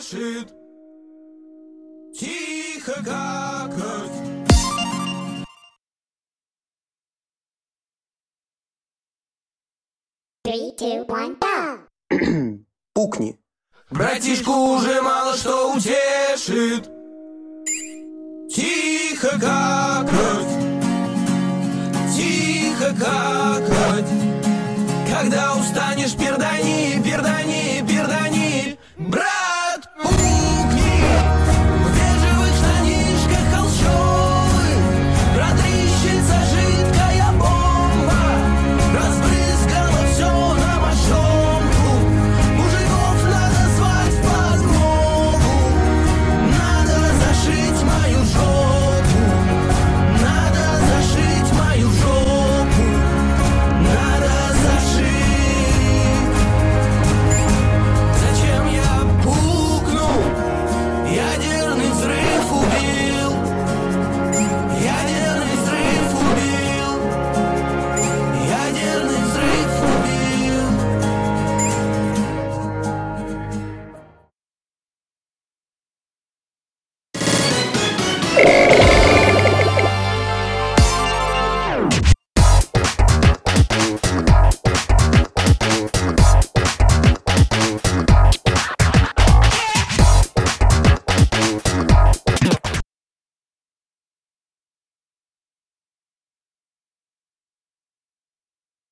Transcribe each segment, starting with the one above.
утешит тихо какать. 3, 2, 1, go! Пукни. Братишку уже мало что утешит тихо какать, тихо какать. Когда устанешь, пердани, пердани, пердани. Брат, пукни в бежевых штанишках холщовых. Продрищется жидкая бомба, разбрызгала все на мошонку. Мужиков надо звать в подмогу. Надо зашить мою жопу, надо зашить мою жопу, надо зашить. Зачем я пукнул? Ядерный взрыв убил. Ядерный взрыв убил. Ядерный взрыв убил.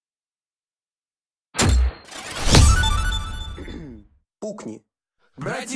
Пукни. Братишка